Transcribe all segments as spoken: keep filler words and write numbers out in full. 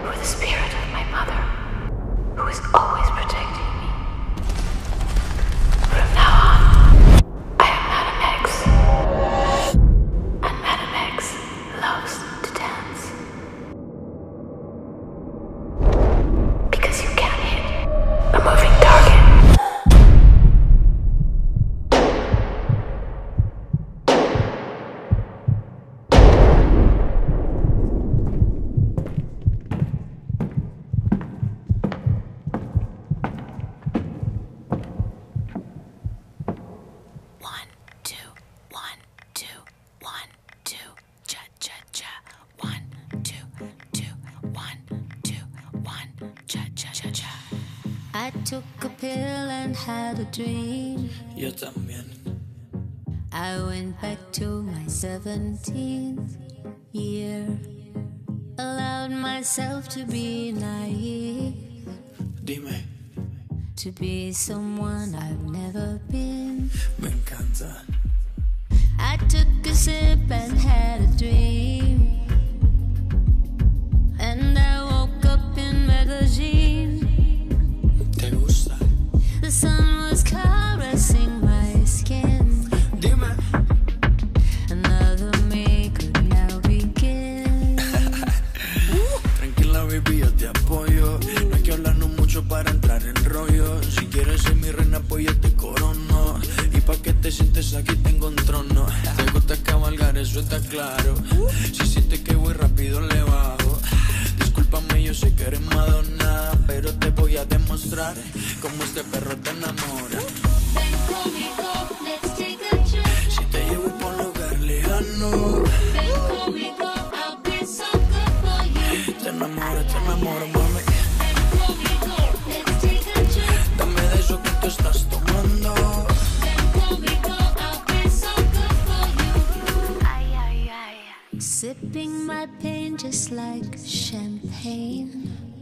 the spirit of my mother, who is always protecting me. From now on, I am Madam X. And Madam X loves to dance. Because you can't hit a moving target. I took a pill and had a dream. Yo también. I went back to my seventeenth year. Allowed myself to be naive. Dime. To be someone I've never been. Me encanta. I took a sip and had a dream. And I woke up in Medellin. ¿Te gusta? The sun was caressing my skin. Dime. Another me could now begin. Tranquila, baby, yo te apoyo. No hay que hablarnos mucho para entrar en rollo. Si quieres ser mi reina, pues yo te corono. Y pa' que te sientes aquí tengo un trono. Te gusta cabalgar, eso está claro. Si sientes que voy rápido, le bajo. Discúlpame, yo sé que eres Madonna, pero te voy a demostrar cómo este perro te enamora. Ven conmigo, let's take a trip. Si te llevo por un lugar lejano, Ven conmigo, I'll be so good for you. te enamoro, te enamoro, mami. Ven conmigo, let's take a trip. Dame de eso que tú estás tomando. Ven conmigo, I'll be so good for you. Ay, ay, ay. Sipping my pain just like champagne.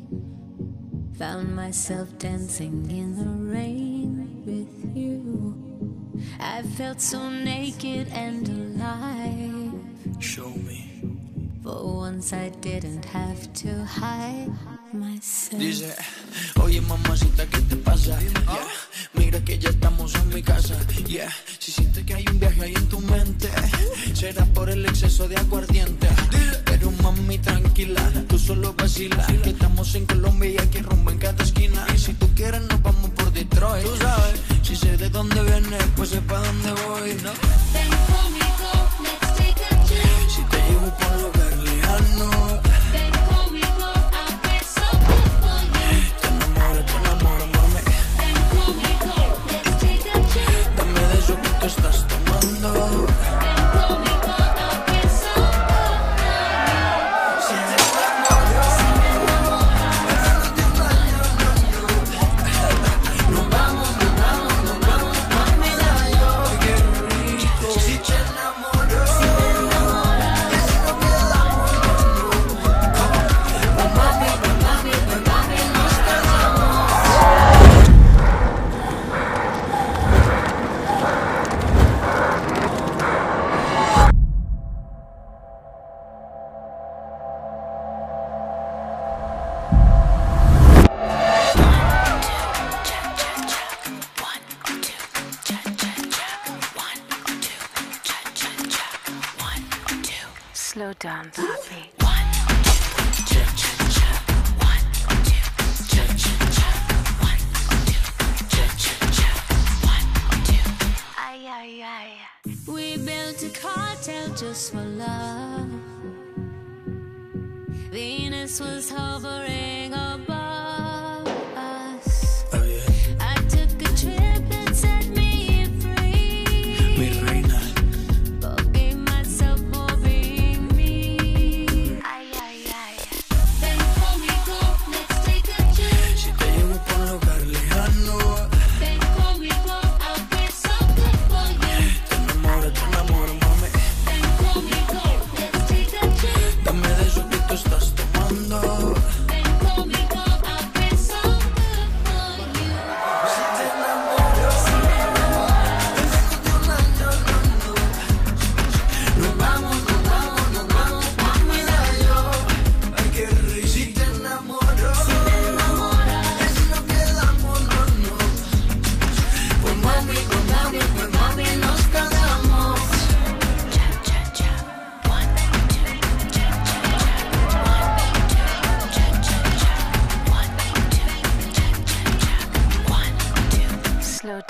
Found myself dancing in the rain with you. I felt so naked and alive. Show me. For once I didn't have to hide myself. Dice, oye mamacita, ¿qué te pasa? Yeah. Mira que ya estamos en mi casa. Yeah. Si sientes que hay un viaje ahí en tu mente, será por el exceso de aguardiente. Pero mami, tranquila, tú solo vacila, que estamos en Colombia y aquí rumbo en cada esquina. Y si tú quieres nos vamos por Detroit. Tú sabes, si sé de dónde vienes, pues sé pa' dónde voy, ¿no? Ven conmigo, let's take a trip. Si te llevo por un lugar lejano, Ven conmigo, I'll be so good for you. te enamoro, te enamoro, mami. Ven conmigo, let's take a trip. Dame de eso que tú estás tomando. Ven conmigo, I'll be so good for you. Si te enamoro, si me enamoro, nos vamos, nos vamos, nos vamos, mami, yo, qué rico. Si te enamoro, si me enamoro, es lo que damos, oh mami, oh mami, oh mami, nos casamos. Slow down, papi. Ay, ay, ay. We built a cartel just for love. Venus was hovering above us. Está bien, I took a trip that set me free. mi reina. Forgave myself for being me. Ay, ay, ay. Ven conmigo, let's take a trip. Si te llevo por un lugar lejano, Ven conmigo, I'll be so good for you. te enamoro, te enamoro, mami. Ven conmigo, let's take a trip. Dame de eso que tú estás tomando. Ven conmigo, I'll be so good for you. Si te enamoro, si me enamoro, nos vamos, nos vamos, nos vamos, mami, yo. Ay, qué rico. Si te enamoro.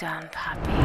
done, papi.